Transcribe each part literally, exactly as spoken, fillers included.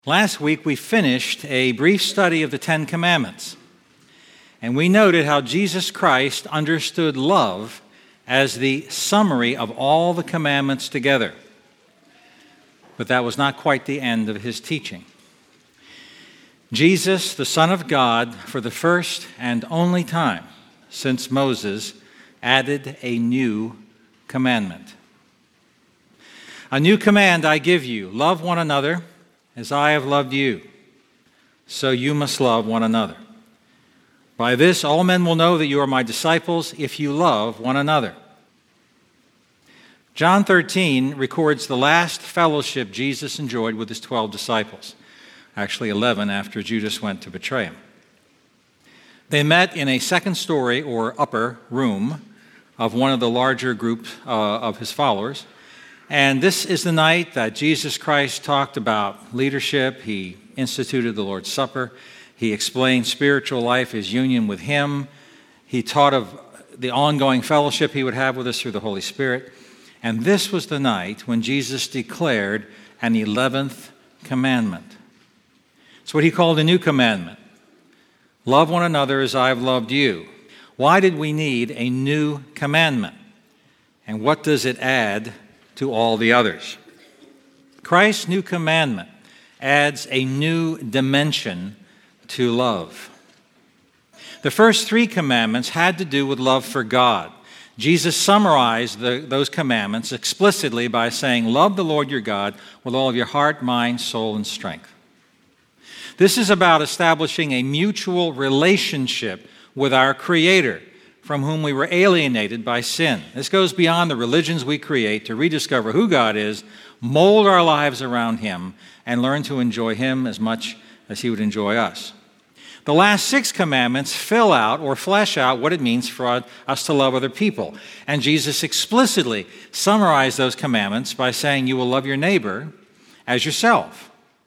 Last week we finished a brief study of the Ten Commandments, and we noted how Jesus Christ understood love as the summary of all the commandments together. But that was not quite the end of his teaching. Jesus, the Son of God, for the first and only time since Moses, added a new commandment. A new command I give you, love one another as I have loved you, so you must love one another. By this all men will know that you are my disciples if you love one another. John thirteen records the last fellowship Jesus enjoyed with his twelve disciples, actually eleven after Judas went to betray him. They met in a second story or upper room of one of the larger group uh, of his followers. And this is the night that Jesus Christ talked about leadership. He instituted the Lord's Supper. He explained spiritual life, his union with him. He taught of the ongoing fellowship he would have with us through the Holy Spirit. And this was the night when Jesus declared an eleventh commandment. It's what he called a new commandment. Love one another as I have loved you. Why did we need a new commandment? And what does it add to all the others? Christ's new commandment adds a new dimension to love. The first three commandments had to do with love for God. Jesus summarized the, those commandments explicitly by saying, love the Lord your God with all of your heart, mind, soul, and strength. This is about establishing a mutual relationship with our Creator, from whom we were alienated by sin. This goes beyond the religions we create to rediscover who God is, mold our lives around Him, and learn to enjoy Him as much as He would enjoy us. The last six commandments fill out or flesh out what it means for us to love other people. And Jesus explicitly summarized those commandments by saying, you will love your neighbor as yourself.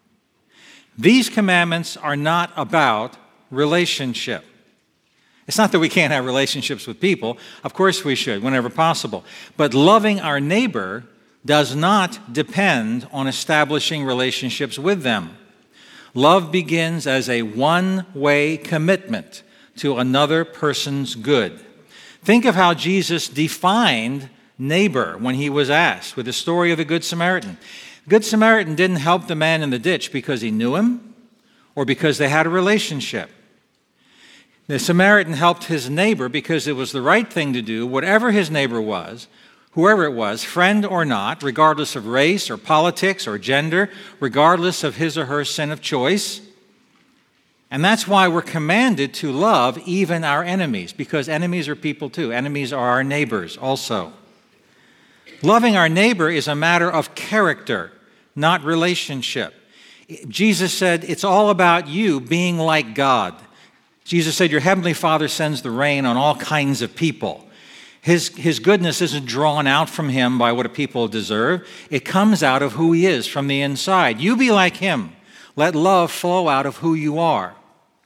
These commandments are not about relationship. It's not that we can't have relationships with people. Of course we should, whenever possible. But loving our neighbor does not depend on establishing relationships with them. Love begins as a one-way commitment to another person's good. Think of how Jesus defined neighbor when he was asked with the story of the Good Samaritan. The Good Samaritan didn't help the man in the ditch because he knew him or because they had a relationship. The Samaritan helped his neighbor because it was the right thing to do, whatever his neighbor was, whoever it was, friend or not, regardless of race or politics or gender, regardless of his or her sin of choice. And that's why we're commanded to love even our enemies, because enemies are people too. Enemies are our neighbors also. Loving our neighbor is a matter of character, not relationship. Jesus said it's all about you being like God. Jesus said, your heavenly Father sends the rain on all kinds of people. His, his goodness isn't drawn out from him by what a people deserve. It comes out of who he is from the inside. You be like him. Let love flow out of who you are.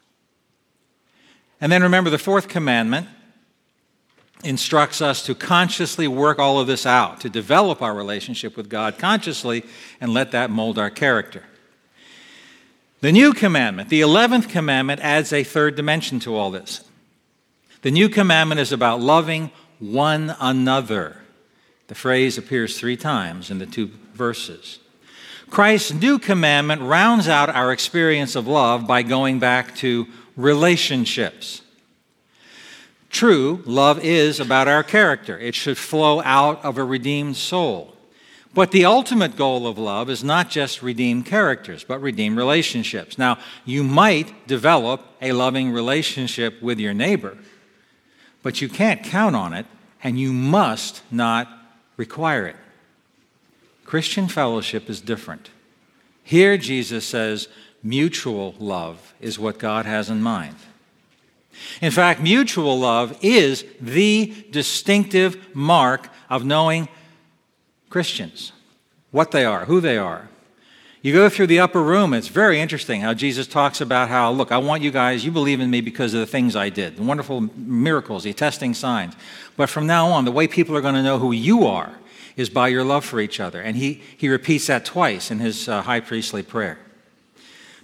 And then remember, the fourth commandment instructs us to consciously work all of this out, to develop our relationship with God consciously and let that mold our character. The new commandment, the eleventh commandment, adds a third dimension to all this. The new commandment is about loving one another. The phrase appears three times in the two verses. Christ's new commandment rounds out our experience of love by going back to relationships. True, love is about our character. It should flow out of a redeemed soul. But the ultimate goal of love is not just redeem characters, but redeem relationships. Now, you might develop a loving relationship with your neighbor, but you can't count on it, and you must not require it. Christian fellowship is different. Here, Jesus says, mutual love is what God has in mind. In fact, mutual love is the distinctive mark of knowing Christians, what they are, who they are. You go through the upper room, it's very interesting how Jesus talks about how, look, I want you guys, you believe in me because of the things I did, the wonderful miracles, the attesting signs. But from now on, the way people are going to know who you are is by your love for each other. And he, he repeats that twice in his uh, high priestly prayer.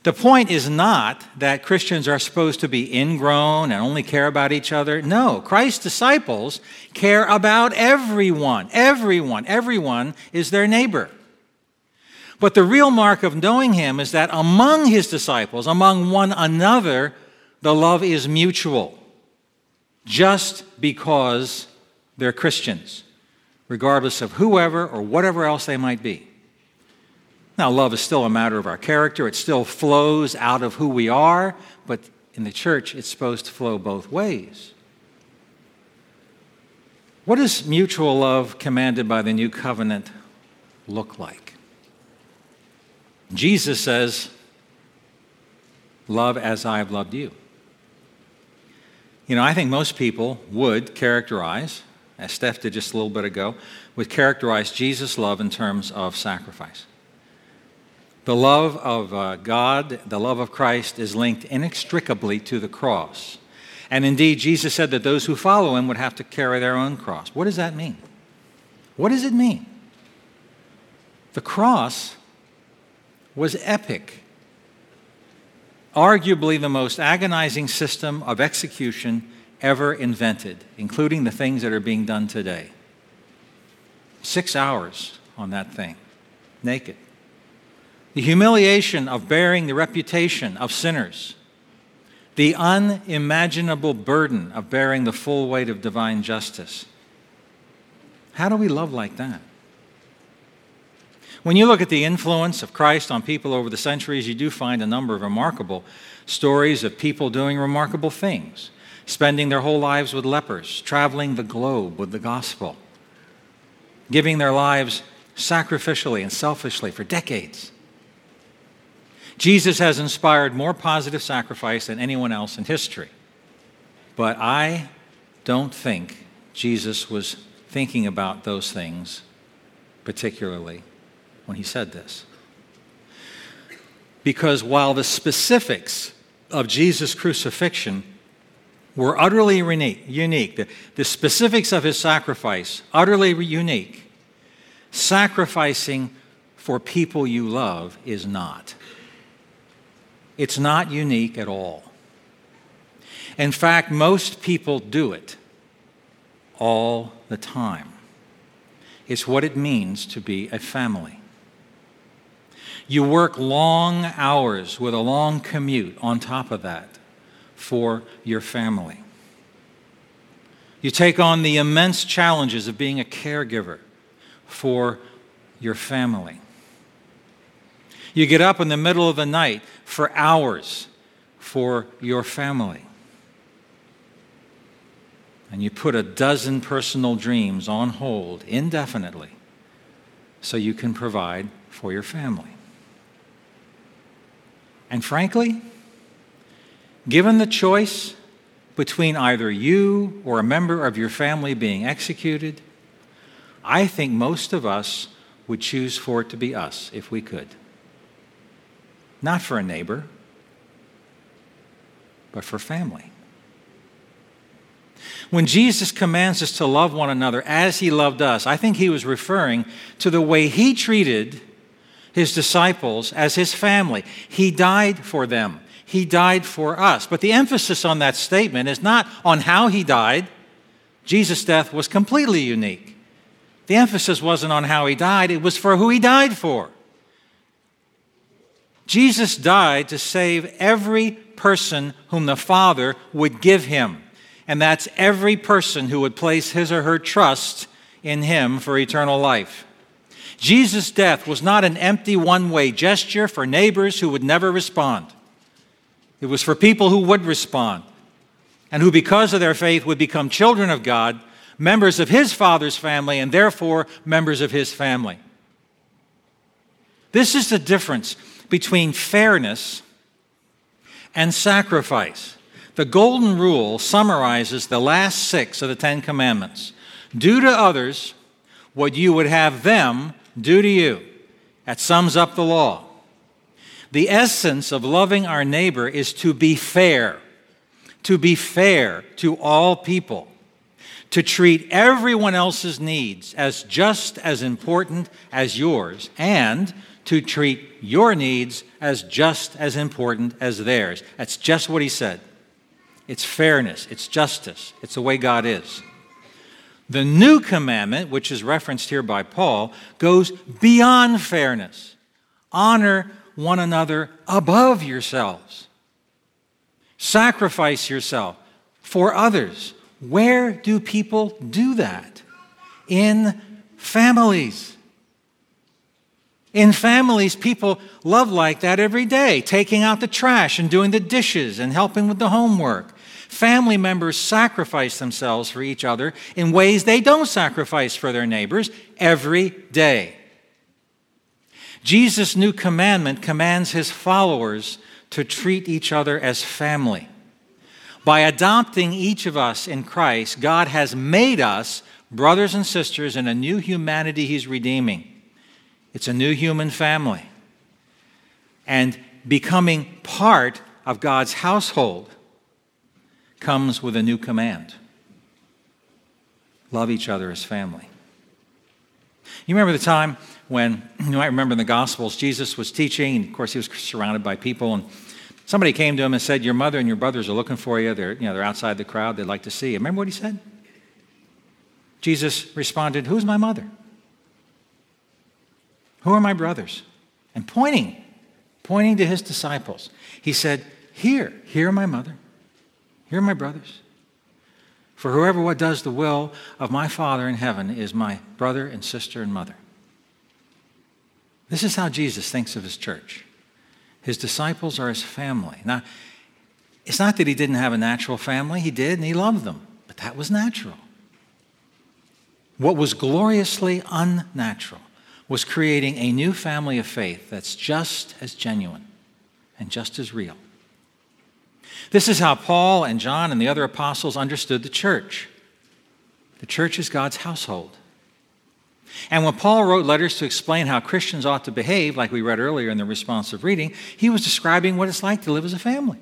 The point is not that Christians are supposed to be ingrown and only care about each other. No, Christ's disciples care about everyone. Everyone. Everyone is their neighbor. But the real mark of knowing him is that among his disciples, among one another, the love is mutual, just because they're Christians, regardless of whoever or whatever else they might be. Now, love is still a matter of our character. It still flows out of who we are, but in the church, it's supposed to flow both ways. What does mutual love commanded by the new covenant look like? Jesus says, love as I have loved you. You know, I think most people would characterize, as Steph did just a little bit ago, would characterize Jesus' love in terms of sacrifice. The love of uh, God, the love of Christ, is linked inextricably to the cross. And indeed, Jesus said that those who follow him would have to carry their own cross. What does that mean? What does it mean? The cross was epic. Arguably the most agonizing system of execution ever invented, including the things that are being done today. Six hours on that thing, naked. The humiliation of bearing the reputation of sinners. The unimaginable burden of bearing the full weight of divine justice. How do we love like that? When you look at the influence of Christ on people over the centuries, you do find a number of remarkable stories of people doing remarkable things, spending their whole lives with lepers, traveling the globe with the gospel, giving their lives sacrificially and selfishly for decades. Jesus has inspired more positive sacrifice than anyone else in history. But I don't think Jesus was thinking about those things particularly when he said this. Because while the specifics of Jesus' crucifixion were utterly unique, the, the specifics of his sacrifice, utterly unique, sacrificing for people you love is not. It's not unique at all. In fact, most people do it all the time. It's what it means to be a family. You work long hours with a long commute on top of that for your family. You take on the immense challenges of being a caregiver for your family. You get up in the middle of the night for hours for your family. And you put a dozen personal dreams on hold indefinitely so you can provide for your family. And frankly, given the choice between either you or a member of your family being executed, I think most of us would choose for it to be us if we could. Not for a neighbor, but for family. When Jesus commands us to love one another as he loved us, I think he was referring to the way he treated his disciples as his family. He died for them. He died for us. But the emphasis on that statement is not on how he died. Jesus' death was completely unique. The emphasis wasn't on how he died. It was for who he died for. Jesus died to save every person whom the Father would give him. And that's every person who would place his or her trust in him for eternal life. Jesus' death was not an empty one-way gesture for neighbors who would never respond. It was for people who would respond and who, because of their faith, would become children of God, members of his Father's family, and therefore members of his family. This is the difference between fairness and sacrifice. The Golden Rule summarizes the last six of the Ten Commandments. Do to others what you would have them do to you. That sums up the law. The essence of loving our neighbor is to be fair. To be fair to all people. To treat everyone else's needs as just as important as yours, and to treat your needs as just as important as theirs. That's just what he said. It's fairness, it's justice, it's the way God is. The new commandment, which is referenced here by Paul, goes beyond fairness. Honor one another above yourselves. Sacrifice yourself for others. Where do people do that? In families. In families, people love like that every day, taking out the trash and doing the dishes and helping with the homework. Family members sacrifice themselves for each other in ways they don't sacrifice for their neighbors every day. Jesus' new commandment commands his followers to treat each other as family. By adopting each of us in Christ, God has made us brothers and sisters in a new humanity he's redeeming. It's a new human family. And becoming part of God's household comes with a new command. Love each other as family. You remember the time when, you might remember in the Gospels, Jesus was teaching, and of course he was surrounded by people, and somebody came to him and said, your mother and your brothers are looking for you. They're, you know, they're outside the crowd. They'd like to see you. Remember what he said? Jesus responded, who's my mother? Who are my brothers? And pointing, pointing to his disciples, he said, here, here are my mother. Here are my brothers. For whoever what does the will of my Father in heaven is my brother and sister and mother. This is how Jesus thinks of his church. His disciples are his family. Now, it's not that he didn't have a natural family. He did, and he loved them. But that was natural. What was gloriously unnatural was creating a new family of faith that's just as genuine and just as real. This is how Paul and John and the other apostles understood the church. The church is God's household. And when Paul wrote letters to explain how Christians ought to behave, like we read earlier in the responsive reading, he was describing what it's like to live as a family.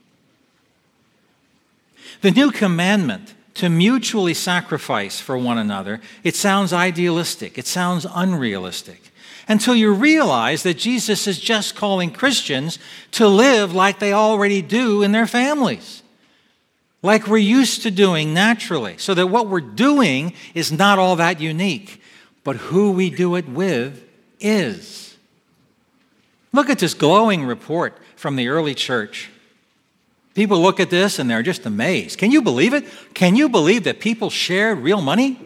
The new commandment to mutually sacrifice for one another, it sounds idealistic, it sounds unrealistic, until you realize that Jesus is just calling Christians to live like they already do in their families, like we're used to doing naturally, so that what we're doing is not all that unique, but who we do it with is. Look at this glowing report from the early church. People look at this and they're just amazed. Can you believe it? Can you believe that people shared real money?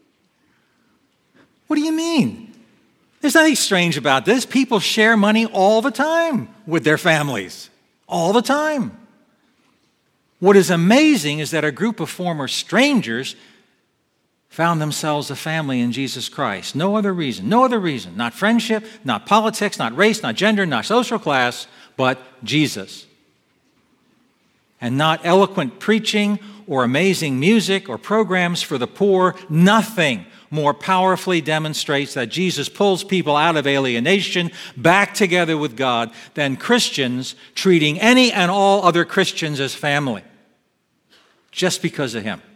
What do you mean? There's nothing strange about this. People share money all the time with their families. All the time. What is amazing is that a group of former strangers found themselves a family in Jesus Christ. No other reason. No other reason. Not friendship, not politics, not race, not gender, not social class, but Jesus. And not eloquent preaching or amazing music or programs for the poor. Nothing more powerfully demonstrates that Jesus pulls people out of alienation back together with God than Christians treating any and all other Christians as family. Just because of him.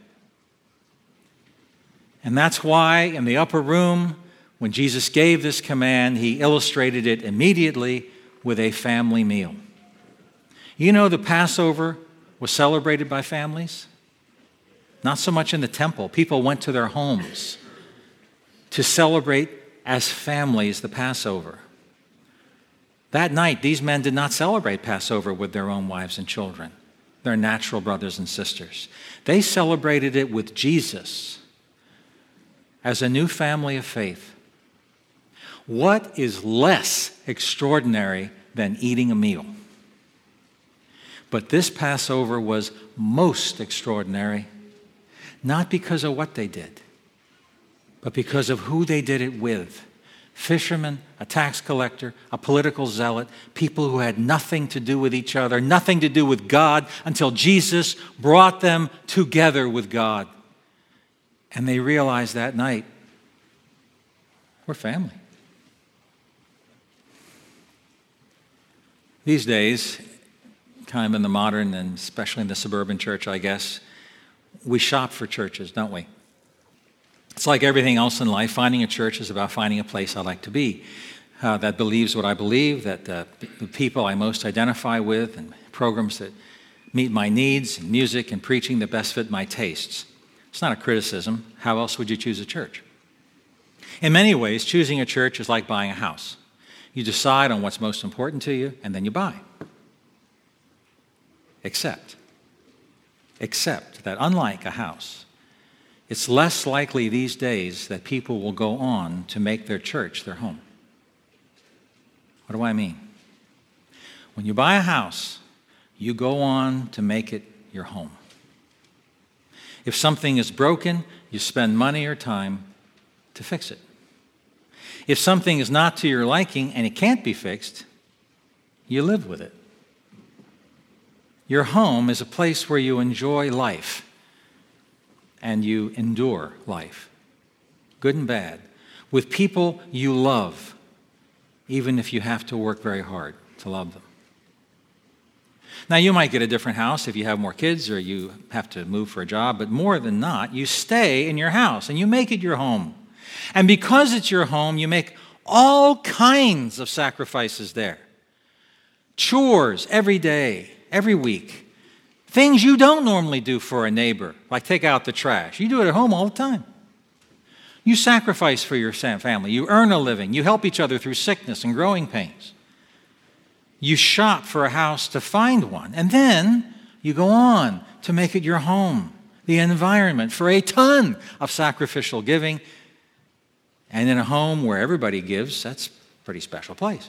And that's why in the upper room, when Jesus gave this command, he illustrated it immediately with a family meal. You know, the Passover was celebrated by families. Not so much in the temple. People went to their homes to celebrate as families the Passover. That night, these men did not celebrate Passover with their own wives and children, their natural brothers and sisters. They celebrated it with Jesus as a new family of faith. What is less extraordinary than eating a meal? But this Passover was most extraordinary, not because of what they did, but because of who they did it with. Fishermen, a tax collector, a political zealot, people who had nothing to do with each other, nothing to do with God, until Jesus brought them together with God. And they realized that night, we're family. These days, kind of in the modern and especially in the suburban church, I guess, we shop for churches, don't we? It's like everything else in life. Finding a church is about finding a place I like to be. uh, that believes what I believe, that uh, the people I most identify with, and programs that meet my needs, and music and preaching that best fit my tastes. It's not a criticism. How else would you choose a church? In many ways, choosing a church is like buying a house. You decide on what's most important to you, and then you buy. Except, except that unlike a house, it's less likely these days that people will go on to make their church their home. What do I mean? When you buy a house, you go on to make it your home. If something is broken, you spend money or time to fix it. If something is not to your liking and it can't be fixed, you live with it. Your home is a place where you enjoy life and you endure life, good and bad, with people you love, even if you have to work very hard to love them. Now, you might get a different house if you have more kids or you have to move for a job, but more than not, you stay in your house and you make it your home. And because it's your home, you make all kinds of sacrifices there. Chores every day, every week. Things you don't normally do for a neighbor, like take out the trash. You do it at home all the time. You sacrifice for your family. You earn a living. You help each other through sickness and growing pains. You shop for a house to find one, and then you go on to make it your home, the environment for a ton of sacrificial giving. And in a home where everybody gives, that's a pretty special place.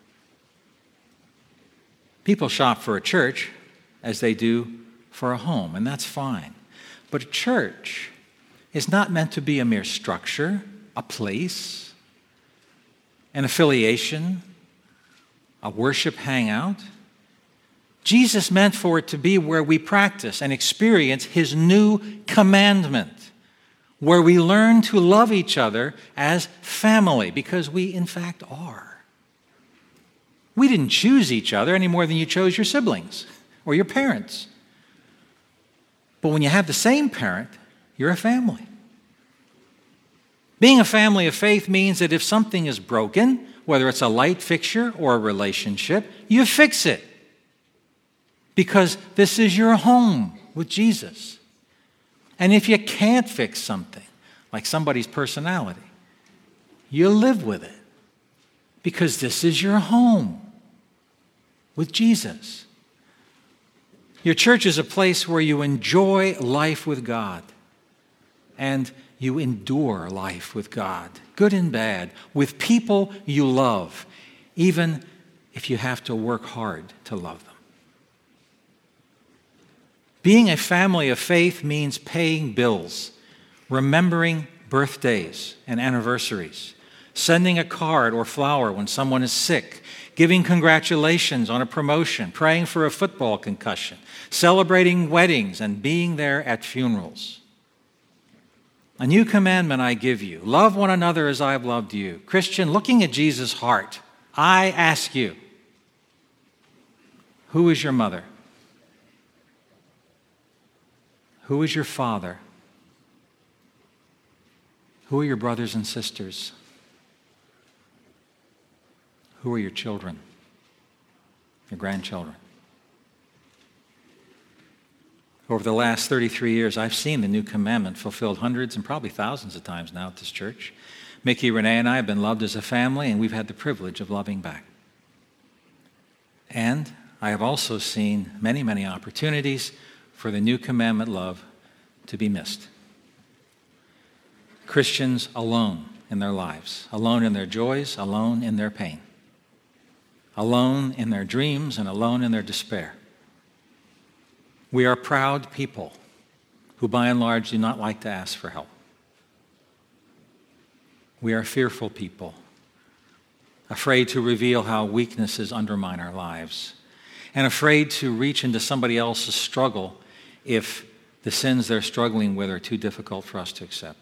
People shop for a church as they do for a home, and that's fine. But a church is not meant to be a mere structure, a place, an affiliation, a worship hangout. Jesus meant for it to be where we practice and experience his new commandment, where we learn to love each other as family, because we in fact are. We didn't choose each other any more than you chose your siblings or your parents. But when you have the same parent, you're a family. Being a family of faith means that if something is broken, whether it's a light fixture or a relationship, you fix it. Because this is your home with Jesus. And if you can't fix something, like somebody's personality, you live with it. Because this is your home with Jesus. Your church is a place where you enjoy life with God. And you endure life with God, good and bad, with people you love, even if you have to work hard to love them. Being a family of faith means paying bills, remembering birthdays and anniversaries, sending a card or flower when someone is sick, giving congratulations on a promotion, praying for a football concussion, celebrating weddings, and being there at funerals. A new commandment I give you, love one another as I have loved you. Christian, looking at Jesus' heart, I ask you, who is your mother? Who is your father? Who are your brothers and sisters? Who are your children? Your grandchildren? Over the last thirty-three years, I've seen the new commandment fulfilled hundreds and probably thousands of times now at this church. Mickey, Renee, and I have been loved as a family, and we've had the privilege of loving back. And I have also seen many, many opportunities for the new commandment love to be missed. Christians alone in their lives, alone in their joys, alone in their pain, alone in their dreams, and alone in their despair. We are proud people who, by and large, do not like to ask for help. We are fearful people, afraid to reveal how weaknesses undermine our lives, and afraid to reach into somebody else's struggle if the sins they're struggling with are too difficult for us to accept.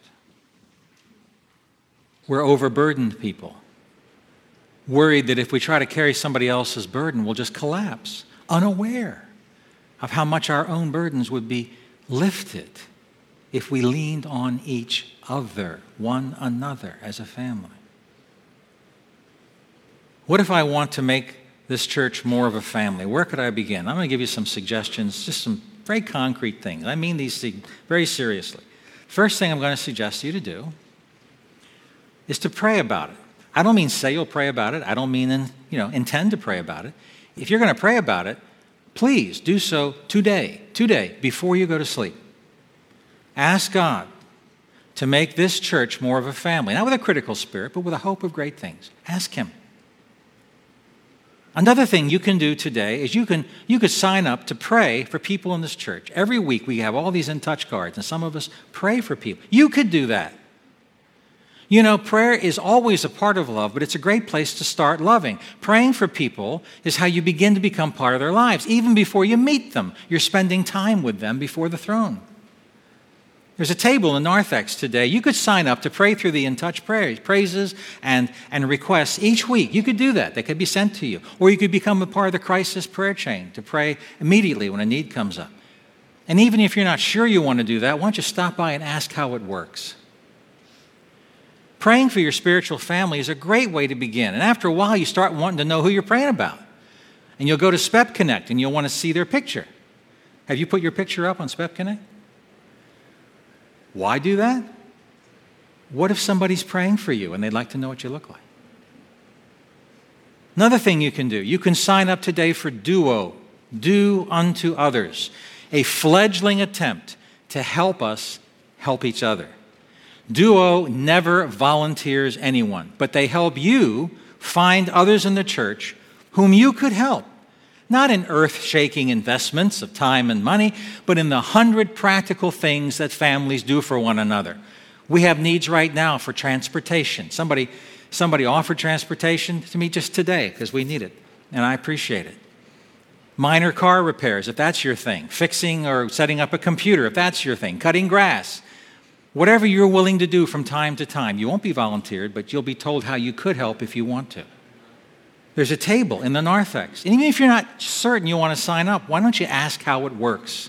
We're overburdened people, worried that if we try to carry somebody else's burden, we'll just collapse, unaware of how much our own burdens would be lifted if we leaned on each other, one another, as a family. What if I want to make this church more of a family? Where could I begin? I'm going to give you some suggestions, just some very concrete things. I mean these things very seriously. First thing I'm going to suggest you to do is to pray about it. I don't mean say you'll pray about it. I don't mean in, you know intend to pray about it. If you're going to pray about it, please do so today, today, before you go to sleep. Ask God to make this church more of a family, not with a critical spirit, but with a hope of great things. Ask Him. Another thing you can do today is you can you could sign up to pray for people in this church. Every week we have all these in touch cards, and some of us pray for people. You could do that. You know, prayer is always a part of love, but it's a great place to start loving. Praying for people is how you begin to become part of their lives. Even before you meet them, you're spending time with them before the throne. There's a table in Narthex today. You could sign up to pray through the In Touch prayers, praises and, and requests each week. You could do that. They could be sent to you. Or you could become a part of the crisis prayer chain to pray immediately when a need comes up. And even if you're not sure you want to do that, why don't you stop by and ask how it works? Praying for your spiritual family is a great way to begin. And after a while, you start wanting to know who you're praying about. And you'll go to Spep Connect and you'll want to see their picture. Have you put your picture up on Spep Connect? Why do that? What if somebody's praying for you and they'd like to know what you look like? Another thing you can do, you can sign up today for Duo, Do Unto Others, a fledgling attempt to help us help each other. Duo never volunteers anyone, but they help you find others in the church whom you could help. Not in earth-shaking investments of time and money, but in the hundred practical things that families do for one another. We have needs right now for transportation. Somebody, somebody offered transportation to me just today because we need it, and I appreciate it. Minor car repairs, if that's your thing. Fixing or setting up a computer, if that's your thing. Cutting grass. Whatever you're willing to do from time to time. You won't be volunteered, but you'll be told how you could help if you want to. There's a table in the Narthex. And even if you're not certain you want to sign up, why don't you ask how it works?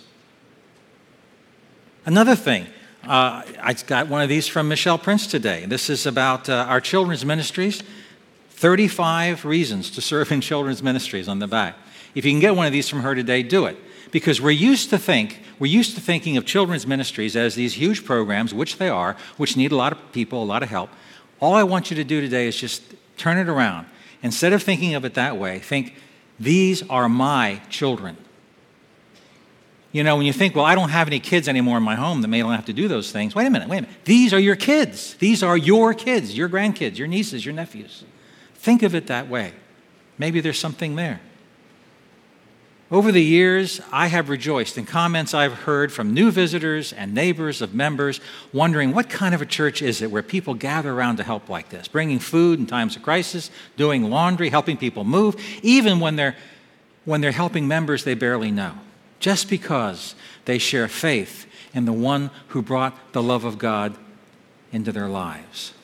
Another thing, uh, I got one of these from Michelle Prince today. This is about uh, our children's ministries. thirty-five reasons to serve in children's ministries on the back. If you can get one of these from her today, do it. Because we're used to think, we're used to thinking of children's ministries as these huge programs, which they are, which need a lot of people, a lot of help. All I want you to do today is just turn it around. Instead of thinking of it that way, think, these are my children. You know, when you think, well, I don't have any kids anymore in my home that may not have to do those things. Wait a minute, wait a minute. These are your kids. These are your kids, your grandkids, your nieces, your nephews. Think of it that way. Maybe there's something there. Over the years, I have rejoiced in comments I've heard from new visitors and neighbors of members wondering what kind of a church is it where people gather around to help like this, bringing food in times of crisis, doing laundry, helping people move, even when they're, when they're helping members they barely know, just because they share faith in the one who brought the love of God into their lives.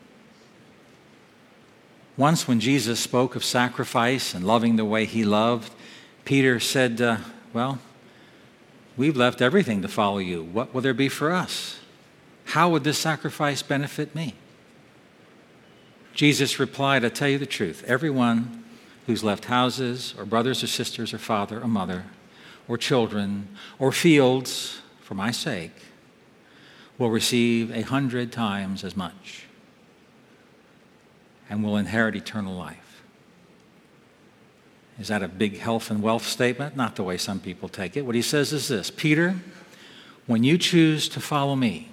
Once when Jesus spoke of sacrifice and loving the way he loved, Peter said, uh, well, we've left everything to follow you. What will there be for us? How would this sacrifice benefit me? Jesus replied, I tell you the truth, everyone who's left houses or brothers or sisters or father or mother or children or fields for my sake will receive a hundred times as much and will inherit eternal life. Is that a big health and wealth statement? Not the way some people take it. What he says is this, Peter, when you choose to follow me,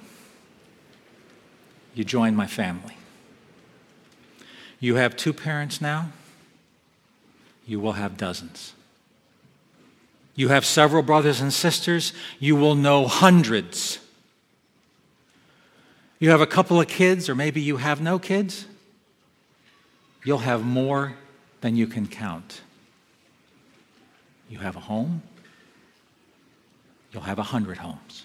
you join my family. You have two parents now, you will have dozens. You have several brothers and sisters, you will know hundreds. You have a couple of kids, or maybe you have no kids, you'll have more than you can count. You have a home, you'll have a hundred homes.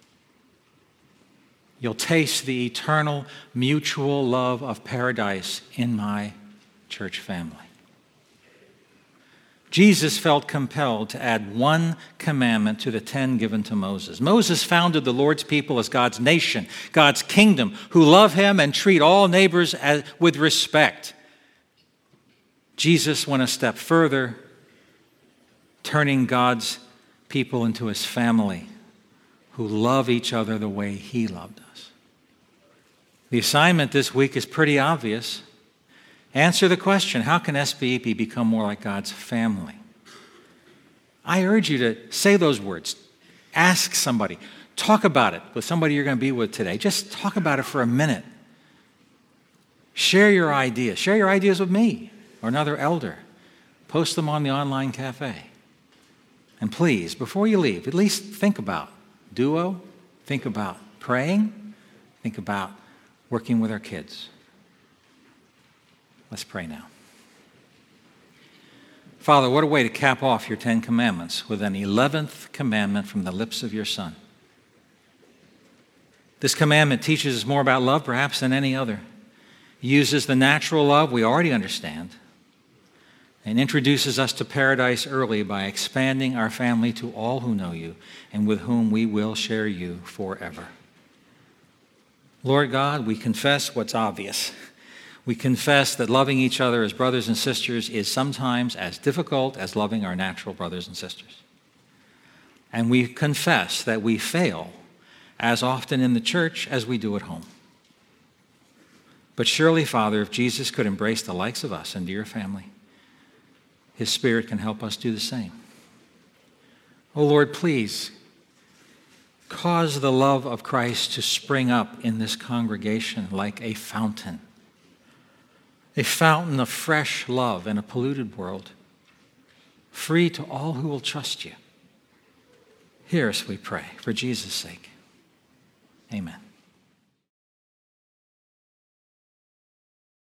You'll taste the eternal mutual love of paradise in my church family. Jesus felt compelled to add one commandment to the ten given to Moses. Moses founded the Lord's people as God's nation, God's kingdom, who love him and treat all neighbors as, with respect. Jesus went a step further, turning God's people into his family who love each other the way he loved us. The assignment this week is pretty obvious. Answer the question, how can S B E P become more like God's family? I urge you to say those words. Ask somebody. Talk about it with somebody you're going to be with today. Just talk about it for a minute. Share your ideas. Share your ideas with me or another elder. Post them on the online cafe. And please, before you leave, at least think about duo, think about praying, think about working with our kids. Let's pray now. Father, what a way to cap off your Ten Commandments with an eleventh commandment from the lips of your Son. This commandment teaches us more about love perhaps than any other. It uses the natural love we already understand and introduces us to paradise early by expanding our family to all who know you and with whom we will share you forever. Lord God, we confess what's obvious. We confess that loving each other as brothers and sisters is sometimes as difficult as loving our natural brothers and sisters. And we confess that we fail as often in the church as we do at home. But surely, Father, if Jesus could embrace the likes of us into your family, his Spirit can help us do the same. Oh Lord, please cause the love of Christ to spring up in this congregation like a fountain. A fountain of fresh love in a polluted world, free to all who will trust you. Hear us, we pray, for Jesus' sake. Amen.